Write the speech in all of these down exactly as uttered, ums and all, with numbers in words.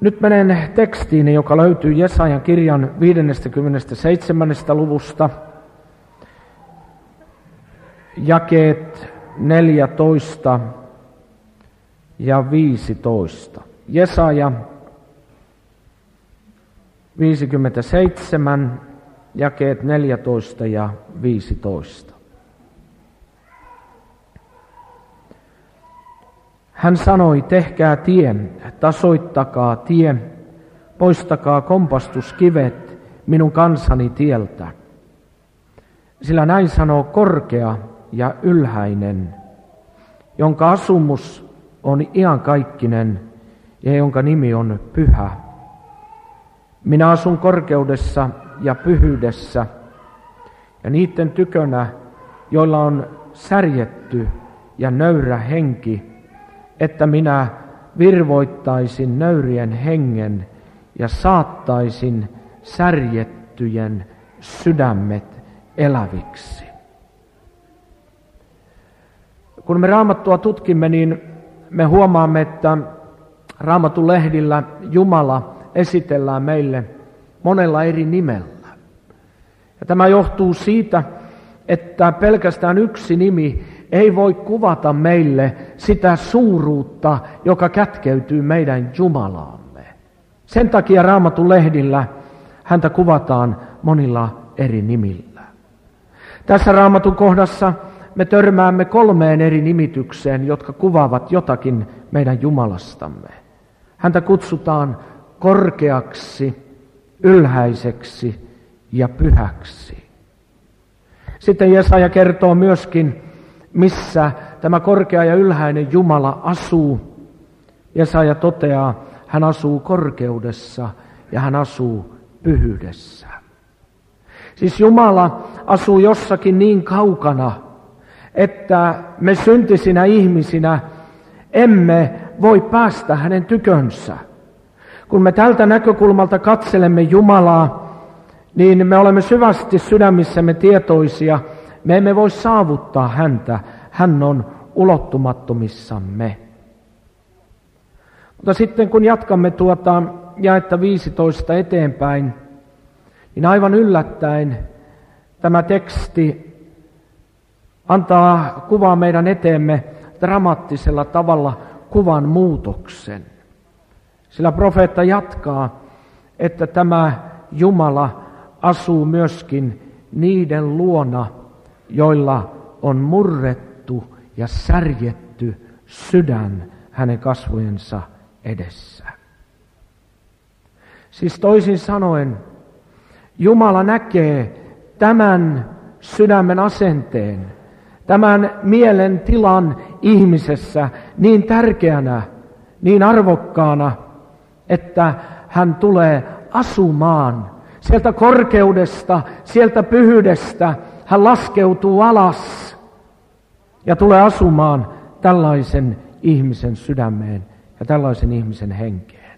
Nyt menen tekstiin, joka löytyy Jesajan kirjan viidennestäkymmenennestäseitsemännestä luvusta, jakeet neljätoista ja viisitoista. Jesaja viisikymmentäseitsemän, jakeet neljätoista ja viisitoista. Hän sanoi, tehkää tie, tasoittakaa tie, poistakaa kompastuskivet minun kansani tieltä. Sillä näin sanoo korkea ja ylhäinen, jonka asumus on iankaikkinen ja jonka nimi on pyhä. Minä asun korkeudessa ja pyhyydessä ja niiden tykönä, joilla on särjetty ja nöyrä henki, että minä virvoittaisin nöyrien hengen ja saattaisin särjettyjen sydämet eläviksi. Kun me Raamattua tutkimme, niin me huomaamme, että Raamatun lehdillä Jumala esitellään meille monella eri nimellä. Ja tämä johtuu siitä, että pelkästään yksi nimi ei voi kuvata meille sitä suuruutta, joka kätkeytyy meidän Jumalaamme. Sen takia Raamatun lehdillä häntä kuvataan monilla eri nimillä. Tässä Raamatun kohdassa me törmäämme kolmeen eri nimitykseen, jotka kuvaavat jotakin meidän Jumalastamme. Häntä kutsutaan korkeaksi, ylhäiseksi ja pyhäksi. Sitten Jesaja kertoo myöskin, missä tämä korkea ja ylhäinen Jumala asuu. Jesaja toteaa, hän asuu korkeudessa ja hän asuu pyhyydessä. Siis Jumala asuu jossakin niin kaukana, että me syntisinä ihmisinä emme voi päästä hänen tykönsä. Kun me tältä näkökulmalta katselemme Jumalaa, niin me olemme syvästi sydämissämme tietoisia, me emme voi saavuttaa häntä, hän on ulottumattomissamme. Mutta sitten kun jatkamme tuota jaetta viisitoista eteenpäin, niin aivan yllättäen tämä teksti antaa kuvaa meidän eteemme dramaattisella tavalla kuvan muutoksen. Sillä profeetta jatkaa, että tämä Jumala asuu myöskin niiden luona, joilla on murrettu ja särjetty sydän hänen kasvojensa edessä. Siis toisin sanoen, Jumala näkee tämän sydämen asenteen, tämän mielen tilan ihmisessä niin tärkeänä, niin arvokkaana, että hän tulee asumaan sieltä korkeudesta, sieltä pyhyydestä. Hän laskeutuu alas ja tulee asumaan tällaisen ihmisen sydämeen ja tällaisen ihmisen henkeen.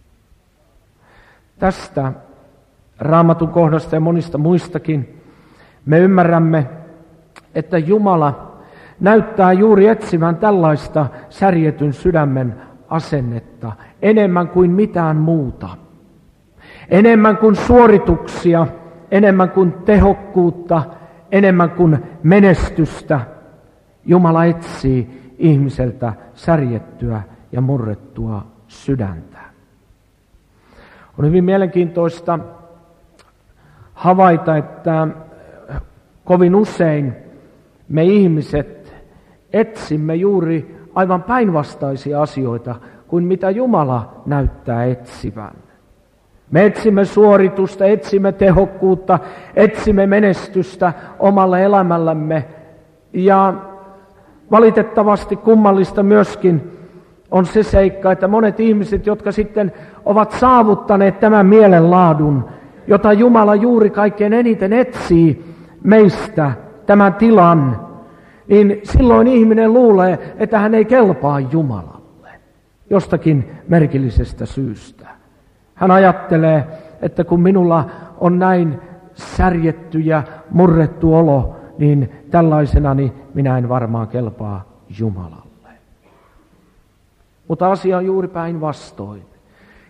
Tästä Raamatun kohdasta ja monista muistakin me ymmärrämme, että Jumala näyttää juuri etsivän tällaista särjetyn sydämen asennetta enemmän kuin mitään muuta. Enemmän kuin suorituksia, enemmän kuin tehokkuutta, enemmän kuin menestystä. Jumala etsii ihmiseltä särjettyä ja murrettua sydäntä. On hyvin mielenkiintoista havaita, että kovin usein me ihmiset etsimme juuri aivan päinvastaisia asioita kuin mitä Jumala näyttää etsivän. Me etsimme suoritusta, etsimme tehokkuutta, etsimme menestystä omalle elämällämme. Ja valitettavasti kummallista myöskin on se seikka, että monet ihmiset, jotka sitten ovat saavuttaneet tämän mielenlaadun, jota Jumala juuri kaikkein eniten etsii meistä, tämän tilan, niin silloin ihminen luulee, että hän ei kelpaa Jumalalle jostakin merkillisestä syystä. Hän ajattelee, että kun minulla on näin särjetty ja murrettu olo, niin tällaisenani minä en varmaan kelpaa Jumalalle. Mutta asia on juuri päinvastoin.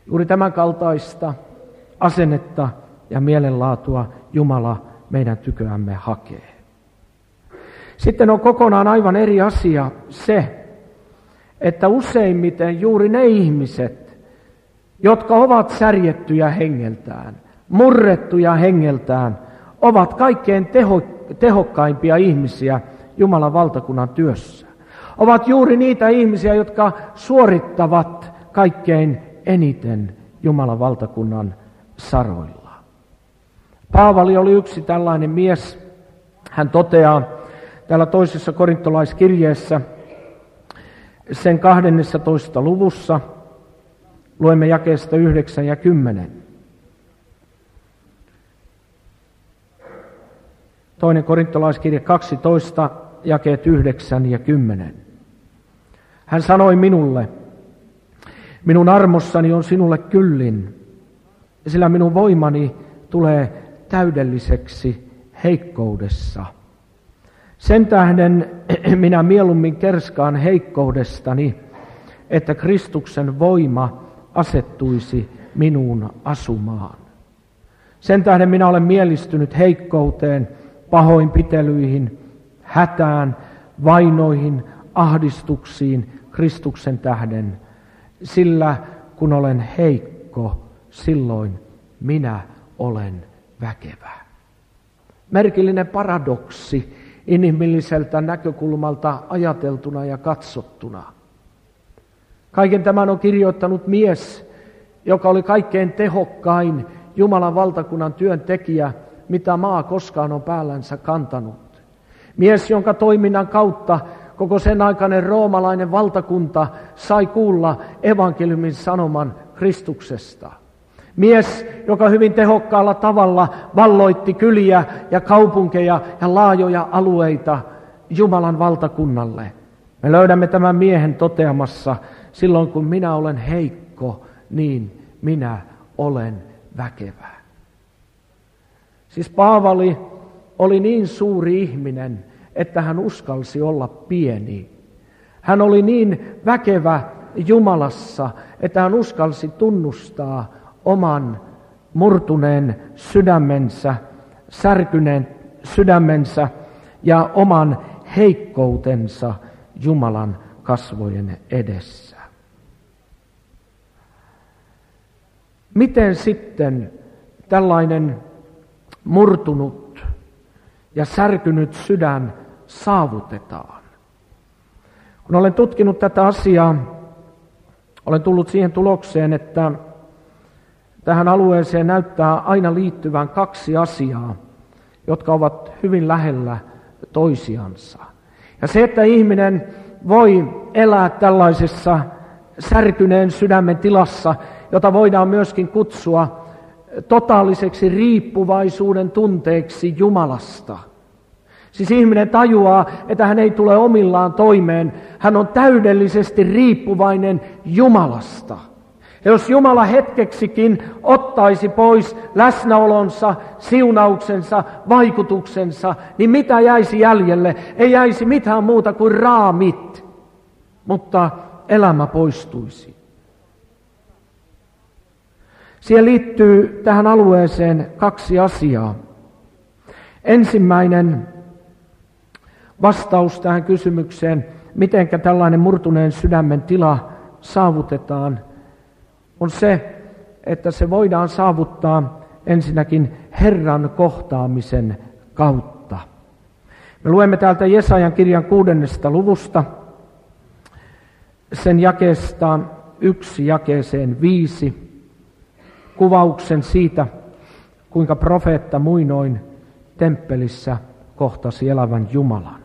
Juuri tämän kaltaista asennetta ja mielenlaatua Jumala meidän tyköämme hakee. Sitten on kokonaan aivan eri asia se, että useimmiten juuri ne ihmiset, jotka ovat särjettyjä hengeltään, murrettuja hengeltään, ovat kaikkein teho, tehokkaimpia ihmisiä Jumalan valtakunnan työssä. Ovat juuri niitä ihmisiä, jotka suorittavat kaikkein eniten Jumalan valtakunnan saroilla. Paavali oli yksi tällainen mies. Hän toteaa täällä toisessa korintolaiskirjeessä sen kahdennessatoista luvussa, luemme jakeesta yhdeksän ja kymmenen. Toinen korintolaiskirje kaksitoista, jakeet yhdeksän ja kymmenen. Hän sanoi minulle, minun armossani on sinulle kyllin, sillä minun voimani tulee täydelliseksi heikkoudessa. Sen tähden minä mieluummin kerskaan heikkoudestani, että Kristuksen voima asettuisi minuun asumaan. Sen tähden minä olen mielistynyt heikkouteen, pahoinpitelyihin, hätään, vainoihin, ahdistuksiin Kristuksen tähden, sillä kun olen heikko, silloin minä olen väkevä. Merkillinen paradoksi inhimilliseltä näkökulmalta ajateltuna ja katsottuna. Kaiken tämän on kirjoittanut mies, joka oli kaikkein tehokkain Jumalan valtakunnan työntekijä, mitä maa koskaan on päällänsä kantanut. Mies, jonka toiminnan kautta koko sen aikainen roomalainen valtakunta sai kuulla evankeliumin sanoman Kristuksesta. Mies, joka hyvin tehokkaalla tavalla valloitti kyliä ja kaupunkeja ja laajoja alueita Jumalan valtakunnalle. Me löydämme tämän miehen toteamassa, silloin kun minä olen heikko, niin minä olen väkevä. Siis Paavali oli niin suuri ihminen, että hän uskalsi olla pieni. Hän oli niin väkevä Jumalassa, että hän uskalsi tunnustaa oman murtuneen sydämensä, särkyneen sydämensä ja oman heikkoutensa Jumalan kasvojen edessä. Miten sitten tällainen murtunut ja särkynyt sydän saavutetaan? Kun olen tutkinut tätä asiaa, olen tullut siihen tulokseen, että tähän alueeseen näyttää aina liittyvän kaksi asiaa, jotka ovat hyvin lähellä toisiansa. Ja se, että ihminen voi elää tällaisessa särkyneen sydämen tilassa, jota voidaan myöskin kutsua totaaliseksi riippuvaisuuden tunteeksi Jumalasta. Siis ihminen tajuaa, että hän ei tule omillaan toimeen. Hän on täydellisesti riippuvainen Jumalasta. Ja jos Jumala hetkeksikin ottaisi pois läsnäolonsa, siunauksensa, vaikutuksensa, niin mitä jäisi jäljelle? Ei jäisi mitään muuta kuin raamit, mutta elämä poistuisi. Siihen liittyy tähän alueeseen kaksi asiaa. Ensimmäinen vastaus tähän kysymykseen, mitenkä tällainen murtuneen sydämen tila saavutetaan, on se, että se voidaan saavuttaa ensinnäkin Herran kohtaamisen kautta. Me luemme täältä Jesajan kirjan kuudennesta luvusta, sen jakeesta yksi jakeeseen viisi, kuvauksen siitä, kuinka profeetta muinoin temppelissä kohtasi elävän Jumalan.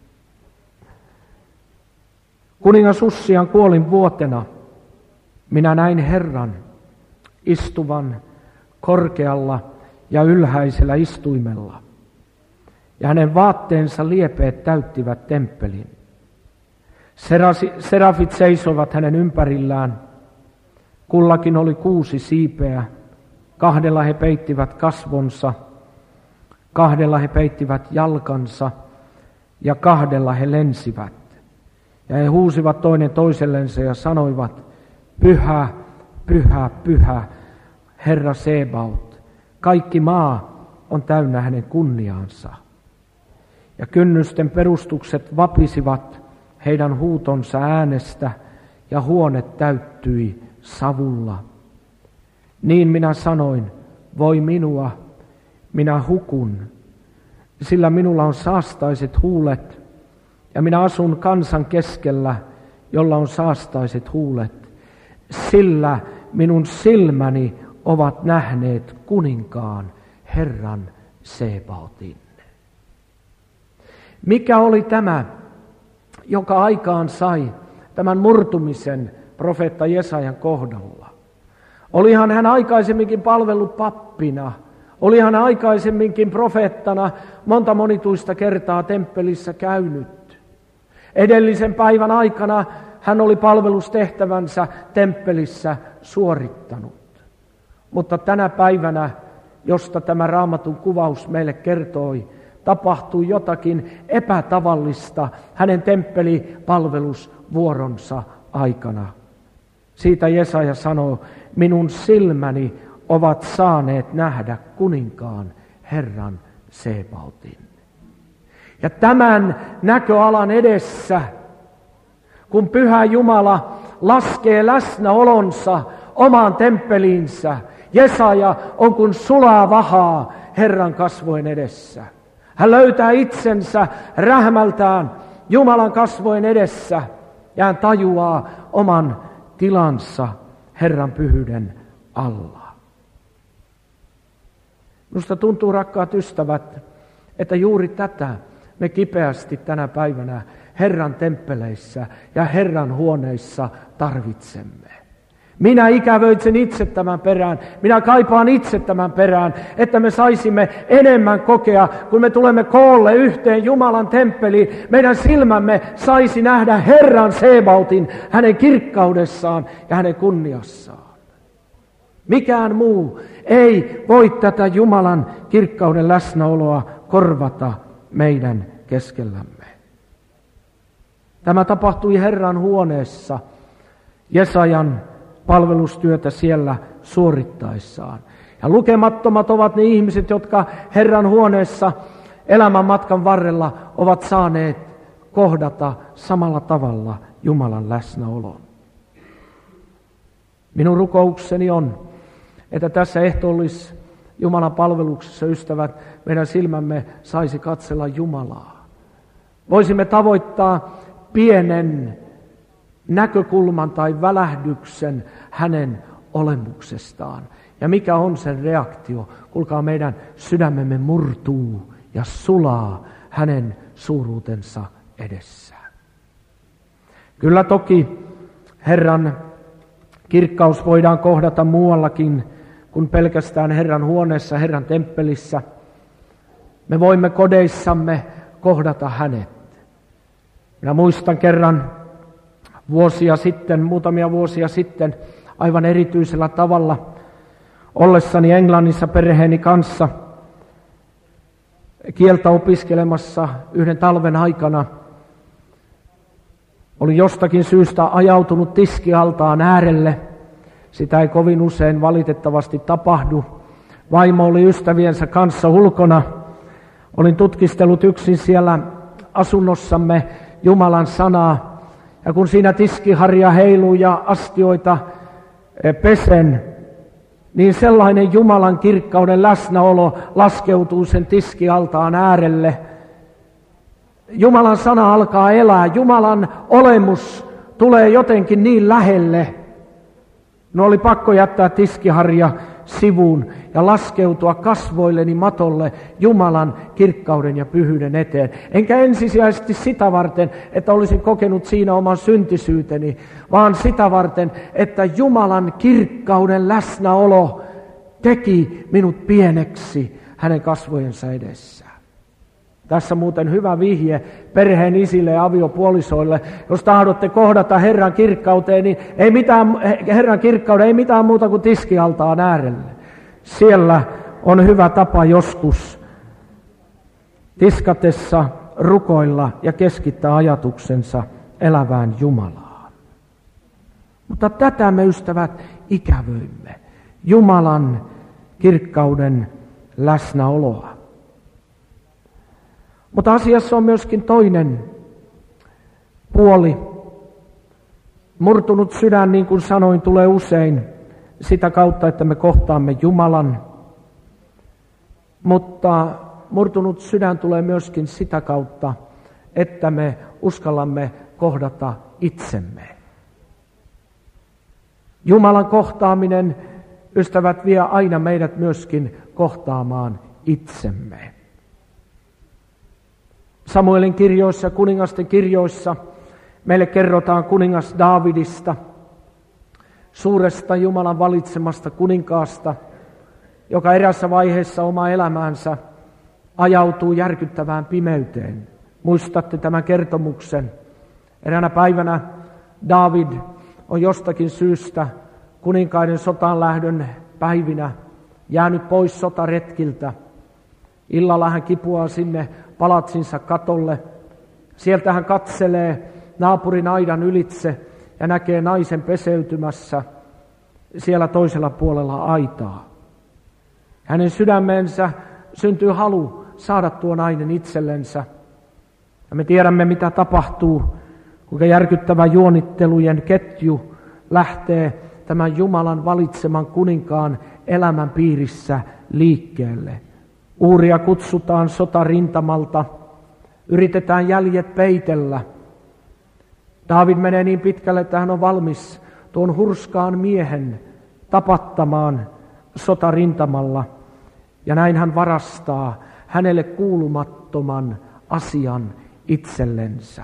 Kuningas Ussian kuolin vuotena minä näin Herran istuvan korkealla ja ylhäisellä istuimella, ja hänen vaatteensa liepeet täyttivät temppelin. Serafit seisoivat hänen ympärillään, kullakin oli kuusi siipeä, kahdella he peittivät kasvonsa, kahdella he peittivät jalkansa ja kahdella he lensivät. Ja he huusivat toinen toisellensa ja sanoivat, Pyhä, pyhä, pyhä, Herra Sebaot. Kaikki maa on täynnä hänen kunniaansa. Ja kynnysten perustukset vapisivat heidän huutonsa äänestä, ja huone täyttyi savulla. Niin minä sanoin, voi minua, minä hukun, sillä minulla on saastaiset huulet, ja minä asun kansan keskellä, jolla on saastaiset huulet, sillä minun silmäni ovat nähneet kuninkaan, Herran Sebaotin. Mikä oli tämä, joka aikaan sai tämän murtumisen profeetta Jesajan kohdalla? Olihan hän aikaisemminkin palvellut pappina, olihan hän aikaisemminkin profeettana monta monituista kertaa temppelissä käynyt. Edellisen päivän aikana hän oli palvelustehtävänsä temppelissä suorittanut. Mutta tänä päivänä, josta tämä Raamatun kuvaus meille kertoi, tapahtui jotakin epätavallista hänen temppelipalvelusvuoronsa aikana. Siitä Jesaja sanoo, minun silmäni ovat saaneet nähdä kuninkaan, Herran Sebaotin. Ja tämän näköalan edessä, kun Pyhä Jumala laskee läsnäolonsa omaan temppeliinsä, Jesaja on kuin sulaa vahaa Herran kasvojen edessä. Hän löytää itsensä rähmältään Jumalan kasvojen edessä ja hän tajuaa oman tilansa Herran pyhyyden alla. Minusta tuntuu, rakkaat ystävät, että juuri tätä me kipeästi tänä päivänä Herran temppeleissä ja Herran huoneissa tarvitsemme. Minä ikävöitsen itse tämän perään, minä kaipaan itse tämän perään, että me saisimme enemmän kokea, kun me tulemme koolle yhteen Jumalan temppeliin, meidän silmämme saisi nähdä Herran Sebaotin, hänen kirkkaudessaan ja hänen kunniassaan. Mikään muu ei voi tätä Jumalan kirkkauden läsnäoloa korvata meidän keskellämme. Tämä tapahtui Herran huoneessa Jesajan palvelustyötä siellä suorittaessaan. Ja lukemattomat ovat ne ihmiset, jotka Herran huoneessa elämän matkan varrella ovat saaneet kohdata samalla tavalla Jumalan läsnäolon. Minun rukoukseni on, että tässä ehtoollis Jumalan palveluksessa, ystävät, meidän silmämme saisi katsella Jumalaa. Voisimme tavoittaa pienen näkökulman tai välähdyksen hänen olemuksestaan. Ja mikä on sen reaktio? Kuulkaa, meidän sydämemme murtuu ja sulaa hänen suuruutensa edessä. Kyllä toki Herran kirkkaus voidaan kohdata muuallakin kuin pelkästään Herran huoneessa, Herran temppelissä. Me voimme kodeissamme kohdata hänet. Minä muistan kerran vuosia sitten, muutamia vuosia sitten, aivan erityisellä tavalla ollessani Englannissa perheeni kanssa kieltä opiskelemassa yhden talven aikana. Olin jostakin syystä ajautunut tiskialtaan äärelle. Sitä ei kovin usein valitettavasti tapahdu. Vaimo oli ystäviensä kanssa ulkona. Olin tutkistellut yksin siellä asunnossamme Jumalan sanaa. Ja kun siinä tiskiharja heiluu ja astioita pesen, niin sellainen Jumalan kirkkauden läsnäolo laskeutuu sen tiskialtaan äärelle. Jumalan sana alkaa elää. Jumalan olemus tulee jotenkin niin lähelle. No oli pakko jättää tiskiharja sivuun ja laskeutua kasvoilleni matolle Jumalan kirkkauden ja pyhyyden eteen. Enkä ensisijaisesti sitä varten, että olisin kokenut siinä oman syntisyyteni, vaan sitä varten, että Jumalan kirkkauden läsnäolo teki minut pieneksi hänen kasvojensa edessä. Tässä muuten hyvä vihje perheen isille ja aviopuolisoille. Jos tahdotte kohdata Herran kirkkauteen, niin ei mitään, Herran kirkkauden ei mitään muuta kuin tiskialtaan äärelle. Siellä on hyvä tapa joskus tiskatessa rukoilla ja keskittää ajatuksensa elävään Jumalaan. Mutta tätä me, ystävät, ikävöimme. Jumalan kirkkauden läsnäoloa. Mutta asiassa on myöskin toinen puoli. Murtunut sydän, niin kuin sanoin, tulee usein sitä kautta, että me kohtaamme Jumalan. Mutta murtunut sydän tulee myöskin sitä kautta, että me uskallamme kohdata itsemme. Jumalan kohtaaminen, ystävät, vie aina meidät myöskin kohtaamaan itsemme. Samuelin kirjoissa, kuningasten kirjoissa, meille kerrotaan kuningas Daavidista, suuresta Jumalan valitsemasta kuninkaasta, joka erässä vaiheessa omaa elämäänsä ajautuu järkyttävään pimeyteen. Muistatte tämän kertomuksen. Eräänä päivänä Daavid on jostakin syystä kuninkaiden sotaan lähdön päivinä jäänyt pois sotaretkiltä. Illalla hän kipuaa sinne palatsinsa katolle. Sieltä hän katselee naapurin aidan ylitse ja näkee naisen peseytymässä siellä toisella puolella aitaa. Hänen sydämeensä syntyy halu saada tuo nainen itsellensä. Ja me tiedämme, mitä tapahtuu, kuinka järkyttävä juonittelujen ketju lähtee tämän Jumalan valitseman kuninkaan elämän piirissä liikkeelle. Uuria kutsutaan sotarintamalta, yritetään jäljet peitellä. Daavid menee niin pitkälle, että hän on valmis tuon hurskaan miehen tapattamaan sotarintamalla. Ja näin hän varastaa hänelle kuulumattoman asian itsellensä.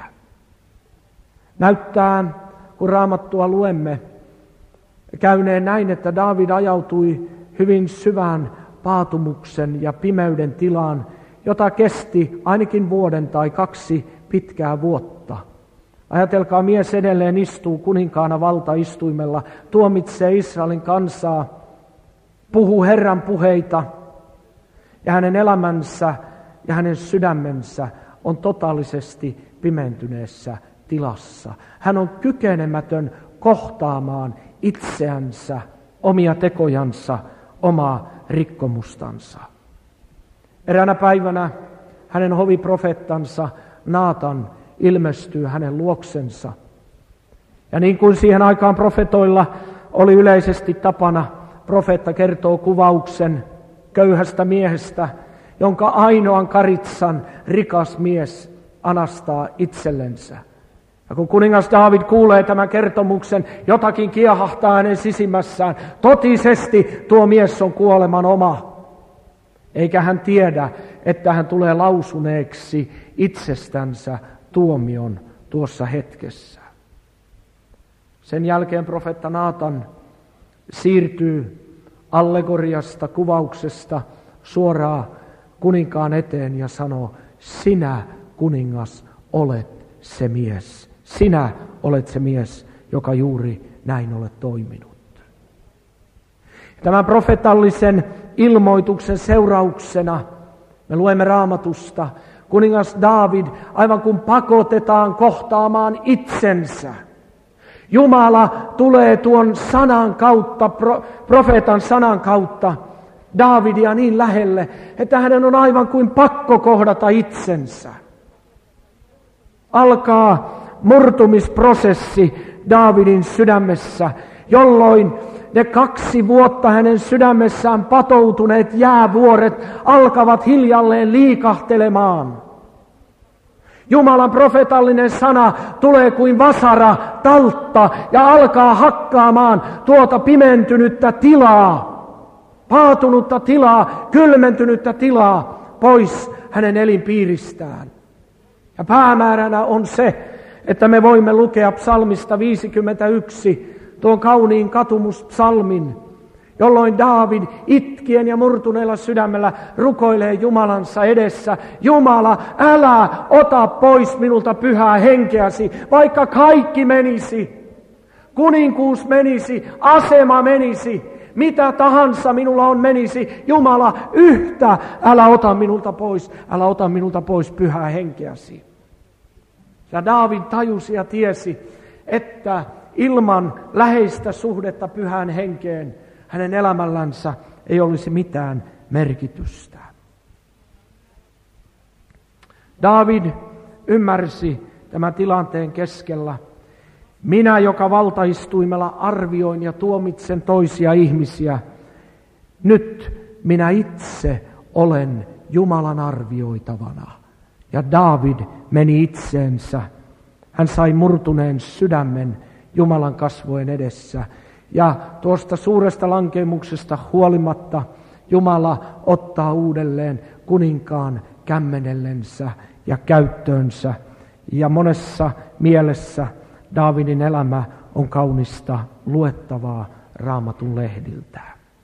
Näyttää, kun Raamattua luemme, käyneen näin, että Daavid ajautui hyvin syvään paatumuksen ja pimeyden tilaan, jota kesti ainakin vuoden tai kaksi pitkää vuotta. Ajatelkaa, mies edelleen istuu kuninkaana valtaistuimella, tuomitsee Israelin kansaa, puhuu Herran puheita, ja hänen elämänsä ja hänen sydämensä on totaalisesti pimentyneessä tilassa. Hän on kykenemätön kohtaamaan itseänsä, omia tekojansa, omaa rikkomustansa. Eräänä päivänä hänen hoviprofeettansa Naatan ilmestyy hänen luoksensa. Ja niin kuin siihen aikaan profetoilla oli yleisesti tapana, profeetta kertoo kuvauksen köyhästä miehestä, jonka ainoan karitsan rikas mies anastaa itsellensä. Ja kun kuningas Daavid kuulee tämän kertomuksen, jotakin kiehahtaa hänen sisimmässään. Totisesti tuo mies on kuoleman oma. Eikä hän tiedä, että hän tulee lausuneeksi itsestänsä tuomion tuossa hetkessä. Sen jälkeen profeetta Naatan siirtyy allegoriasta, kuvauksesta suoraan kuninkaan eteen ja sanoo, sinä kuningas olet se mies. Sinä olet se mies, joka juuri näin olet toiminut. Tämän profetallisen ilmoituksen seurauksena me luemme Raamatusta, kuningas Daavid aivan kuin pakotetaan kohtaamaan itsensä. Jumala tulee tuon sanan kautta, pro, profeetan sanan kautta Daavidia niin lähelle, että hänen on aivan kuin pakko kohdata itsensä. Alkaa murtumisprosessi Daavidin sydämessä, jolloin ne kaksi vuotta hänen sydämessään patoutuneet jäävuoret alkavat hiljalleen liikahtelemaan. Jumalan profetallinen sana tulee kuin vasara, taltta ja alkaa hakkaamaan tuota pimentynyttä tilaa, paatunutta tilaa, kylmentynyttä tilaa pois hänen elinpiiristään. Ja päämääränä on se, että me voimme lukea psalmista viisikymmentäyksi, tuon kauniin katumuspsalmin, jolloin Daavid itkien ja murtuneella sydämellä rukoilee Jumalansa edessä. Jumala, älä ota pois minulta pyhää henkeäsi, vaikka kaikki menisi. Kuninkuus menisi, asema menisi, mitä tahansa minulla on menisi. Jumala, yhtä älä ota minulta pois, älä ota minulta pois pyhää henkeäsi. Ja Daavid tajusi ja tiesi, että ilman läheistä suhdetta Pyhään Henkeen hänen elämällänsä ei olisi mitään merkitystä. Daavid ymmärsi tämän tilanteen keskellä. Minä, joka valtaistuimella arvioin ja tuomitsen toisia ihmisiä, nyt minä itse olen Jumalan arvioitavana. Ja Daavid meni itseensä. Hän sai murtuneen sydämen Jumalan kasvojen edessä. Ja tuosta suuresta lankemuksesta huolimatta Jumala ottaa uudelleen kuninkaan kämmenellensä ja käyttöönsä. Ja monessa mielessä Daavidin elämä on kaunista luettavaa Raamatun lehdiltä.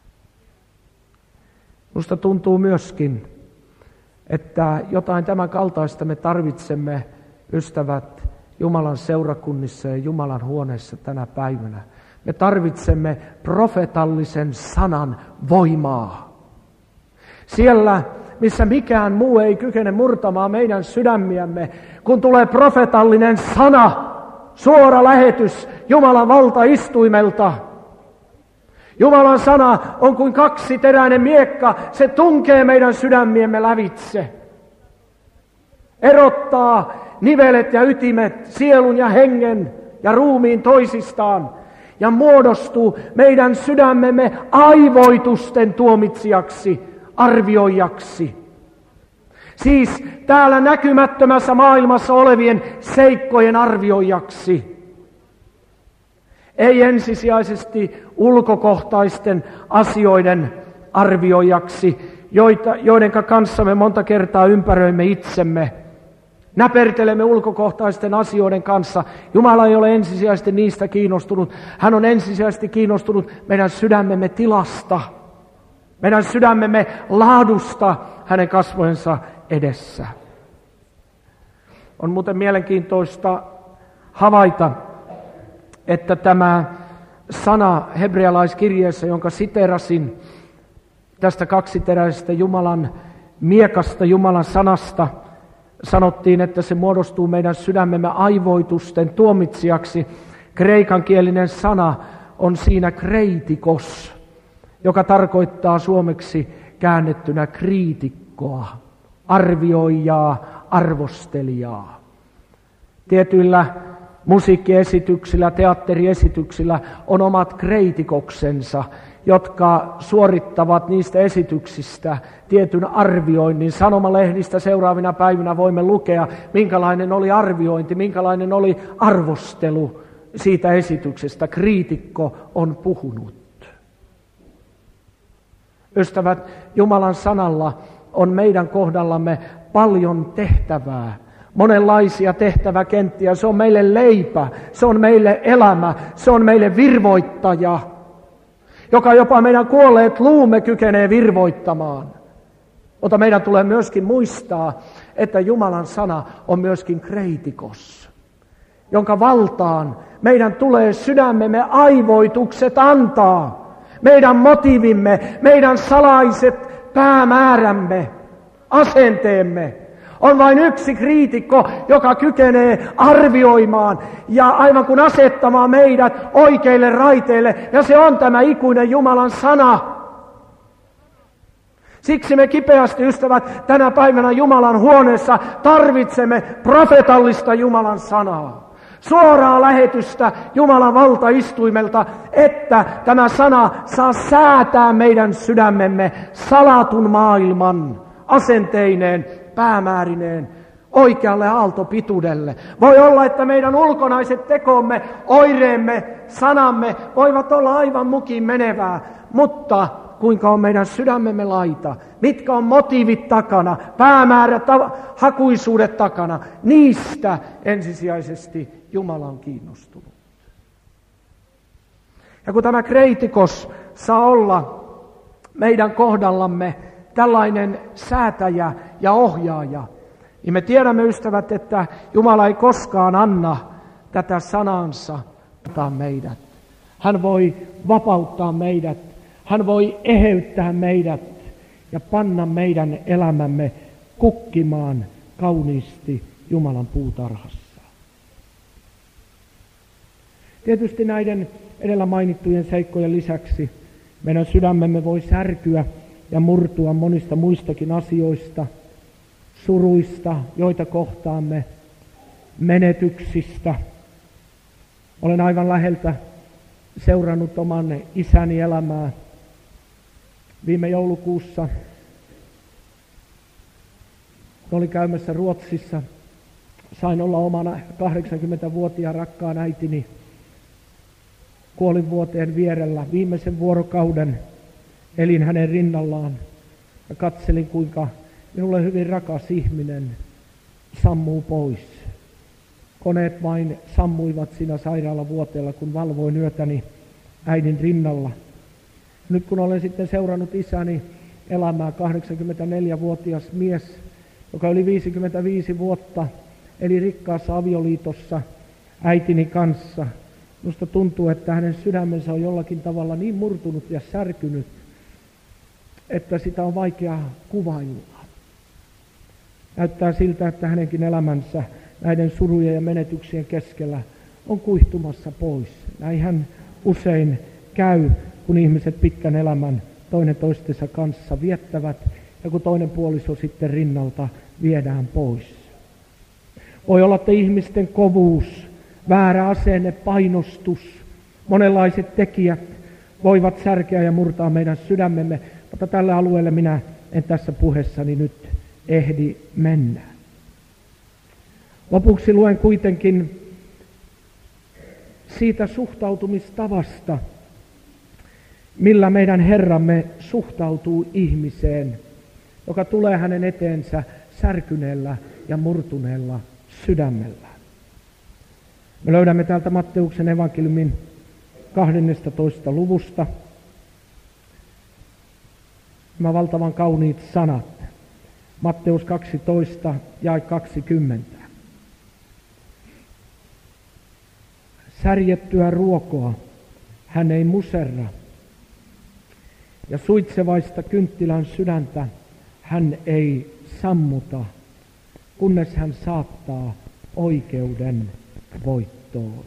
Minusta tuntuu myöskin, että jotain tämän kaltaista me tarvitsemme, ystävät, Jumalan seurakunnissa ja Jumalan huoneessa tänä päivänä. Me tarvitsemme profetallisen sanan voimaa. Siellä, missä mikään muu ei kykene murtamaan meidän sydämiämme, kun tulee profetallinen sana, suora lähetys Jumalan valtaistuimelta. Jumalan sana on kuin kaksiteräinen miekka, se tunkee meidän sydämiemme lävitse. Erottaa nivelet ja ytimet, sielun ja hengen ja ruumiin toisistaan ja muodostuu meidän sydämemme aivoitusten tuomitsijaksi, arvioijaksi. Siis täällä näkymättömässä maailmassa olevien seikkojen arvioijaksi. Ei ensisijaisesti ulkokohtaisten asioiden arvioijaksi, joita, joidenka kanssa me monta kertaa ympäröimme itsemme. Näpertelemme ulkokohtaisten asioiden kanssa. Jumala ei ole ensisijaisesti niistä kiinnostunut. Hän on ensisijaisesti kiinnostunut meidän sydämemme tilasta, meidän sydämemme laadusta hänen kasvojensa edessä. On muuten mielenkiintoista havaita, että tämä sana hebrealaiskirjeessä, jonka siterasin tästä kaksiteräisestä Jumalan miekasta, Jumalan sanasta, sanottiin, että se muodostuu meidän sydämemme aivoitusten tuomitsijaksi. Kreikankielinen sana on siinä kreitikos, joka tarkoittaa suomeksi käännettynä kriitikkoa, arvioijaa, arvostelijaa. Tietyillä musiikkiesityksillä, teatteriesityksillä on omat kreitikoksensa, jotka suorittavat niistä esityksistä tietyn arvioinnin. Sanomalehdistä seuraavina päivinä voimme lukea, minkälainen oli arviointi, minkälainen oli arvostelu siitä esityksestä. Kriitikko on puhunut. Ystävät, Jumalan sanalla on meidän kohdallamme paljon tehtävää. Monenlaisia tehtäväkenttiä. Se on meille leipä, se on meille elämä, se on meille virvoittaja, joka jopa meidän kuolleet luumme kykenee virvoittamaan. Mutta meidän tulee myöskin muistaa, että Jumalan sana on myöskin kreitikos, jonka valtaan meidän tulee sydämemme aivoitukset antaa. Meidän motiivimme, meidän salaiset päämäärämme, asenteemme. On vain yksi kriitikko, joka kykenee arvioimaan ja aivan kuin asettamaan meidät oikeille raiteille. Ja se on tämä ikuinen Jumalan sana. Siksi me kipeästi, ystävät, tänä päivänä Jumalan huoneessa tarvitsemme profetallista Jumalan sanaa. Suoraa lähetystä Jumalan valtaistuimelta, että tämä sana saa säätää meidän sydämemme salatun maailman asenteineen, päämäärineen, oikealle aaltopituudelle. Voi olla, että meidän ulkonaiset tekomme, oireemme, sanamme voivat olla aivan mukiin menevää, mutta kuinka on meidän sydämemme laita, mitkä on motiivit takana, päämäärät, hakuisuudet takana, niistä ensisijaisesti Jumala on kiinnostunut. Ja kun tämä kreitikos saa olla meidän kohdallamme tällainen säätäjä ja ohjaaja, niin me tiedämme, ystävät, että Jumala ei koskaan anna tätä sanansa meidät. Hän voi vapauttaa meidät, hän voi eheyttää meidät ja panna meidän elämämme kukkimaan kauniisti Jumalan puutarhassa. Tietysti näiden edellä mainittujen seikkojen lisäksi meidän sydämemme voi särkyä ja murtua monista muistakin asioista, suruista, joita kohtaamme, menetyksistä. Olen aivan läheltä seurannut oman isäni elämää. Viime joulukuussa olin käymässä Ruotsissa. Sain olla omana kahdeksankymmentävuotiaan rakkaan äitini kuolinvuoteen vierellä. Viimeisen vuorokauden elin hänen rinnallaan ja katselin, kuinka minulle hyvin rakas ihminen sammuu pois. Koneet vain sammuivat siinä sairaalavuoteella, kun valvoin yötäni äidin rinnalla. Nyt kun olen sitten seurannut isäni elämää, kahdeksankymmentäneljävuotias mies, joka yli viisikymmentäviisi vuotta eli rikkaassa avioliitossa äitini kanssa, minusta tuntuu, että hänen sydämensä on jollakin tavalla niin murtunut ja särkynyt, että sitä on vaikea kuvailla. Näyttää siltä, että hänenkin elämänsä näiden surujen ja menetyksien keskellä on kuihtumassa pois. Näinhän usein käy, kun ihmiset pitkän elämän toinen toistensa kanssa viettävät ja kun toinen puoliso sitten rinnalta viedään pois. Voi olla, että ihmisten kovuus, väärä asenne, painostus, monenlaiset tekijät voivat särkeä ja murtaa meidän sydämemme, mutta tälle alueelle minä en tässä puheessani nyt ehdi mennä. Lopuksi luen kuitenkin siitä suhtautumistavasta, millä meidän Herramme suhtautuu ihmiseen, joka tulee hänen eteensä särkyneellä ja murtuneella sydämellä. Me löydämme täältä Matteuksen evankeliumin kahdennestatoista luvusta nämä valtavan kauniit sanat. Matteus kaksitoista ja kaksikymmentä. Särjettyä ruokoa hän ei muserra, ja suitsevaista kynttilän sydäntä hän ei sammuta, kunnes hän saattaa oikeuden voittoon.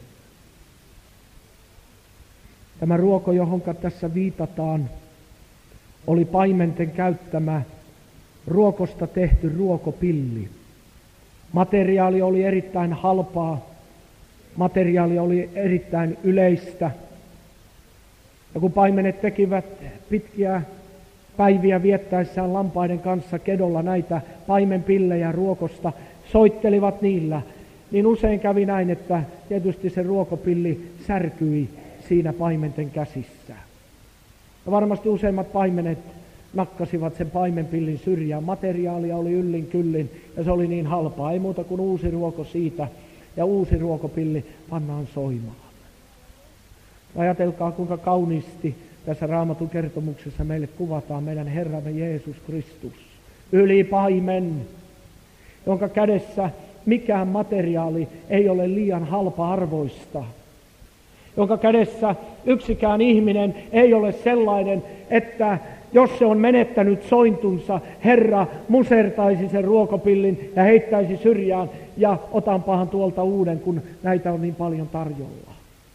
Tämä ruoko, johonka tässä viitataan, oli paimenten käyttämä ruokosta tehty ruokopilli. Materiaali oli erittäin halpaa, materiaali oli erittäin yleistä. Ja kun paimenet tekivät pitkiä päiviä viettäessään lampaiden kanssa kedolla näitä paimenpillejä ruokosta, soittelivat niillä, niin usein kävi näin, että tietysti se ruokopilli särkyi siinä paimenten käsissä. Ja varmasti useimmat paimenet nakkasivat sen paimenpillin syrjään. Materiaalia oli yllin kyllin ja se oli niin halpaa. Ei muuta kuin uusi ruoko siitä ja uusi ruokopilli pannaan soimaan. Ajatelkaa, kuinka kauniisti tässä Raamatun kertomuksessa meille kuvataan meidän Herramme Jeesus Kristus. Yli paimen, jonka kädessä mikään materiaali ei ole liian halpa-arvoista. Jonka kädessä yksikään ihminen ei ole sellainen, että jos se on menettänyt sointunsa, Herra musertaisi sen ruokopillin ja heittäisi syrjään ja otanpahan tuolta uuden, kun näitä on niin paljon tarjolla.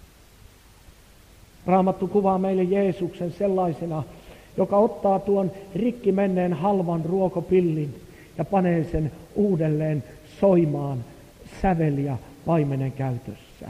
Raamattu kuvaa meille Jeesuksen sellaisena, joka ottaa tuon rikki menneen halvan ruokopillin ja panee sen uudelleen soimaan säveliä paimenen käytössä.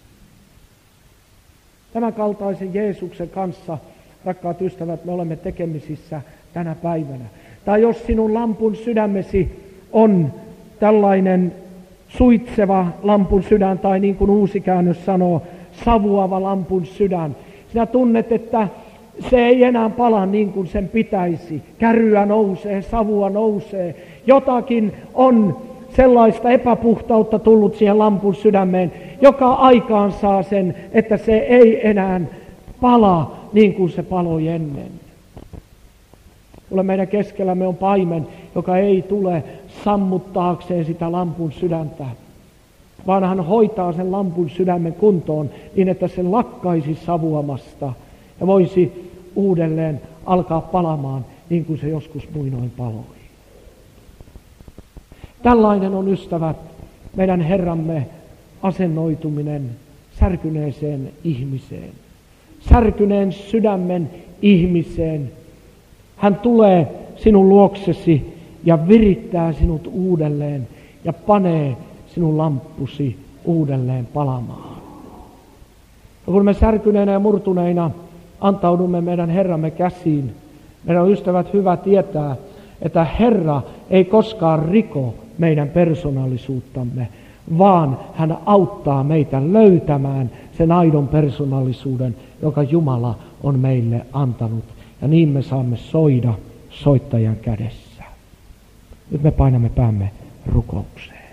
Tämän kaltaisen Jeesuksen kanssa, rakkaat ystävät, me olemme tekemisissä tänä päivänä. Tai jos sinun lampun sydämesi on tällainen suitseva lampun sydän, tai niin kuin uusi käännös sanoo, savuava lampun sydän. Sinä tunnet, että se ei enää pala niin kuin sen pitäisi. Käryä nousee, savua nousee. Jotakin on sellaista epäpuhtautta tullut siihen lampun sydämeen, joka aikaan saa sen, että se ei enää pala niin kuin se paloi ennen. Kyllä meidän keskellämme on paimen, joka ei tule sammuttaakseen sitä lampun sydäntä, vaan hän hoitaa sen lampun sydämen kuntoon niin, että se lakkaisi savuamasta ja voisi uudelleen alkaa palamaan niin kuin se joskus muinoin paloi. Tällainen on, ystävät, meidän Herramme asennoituminen särkyneeseen ihmiseen, särkyneen sydämen ihmiseen. Hän tulee sinun luoksesi ja virittää sinut uudelleen ja panee sinun lamppusi uudelleen palamaan. Ja kun me särkyneinä ja murtuneina antaudumme meidän Herramme käsiin, meidän on ystävät hyvä tietää, että Herra ei koskaan riko meidän persoonallisuuttamme, vaan hän auttaa meitä löytämään sen aidon persoonallisuuden, joka Jumala on meille antanut. Ja niin me saamme soida soittajan kädessä. Nyt me painamme päämme rukoukseen.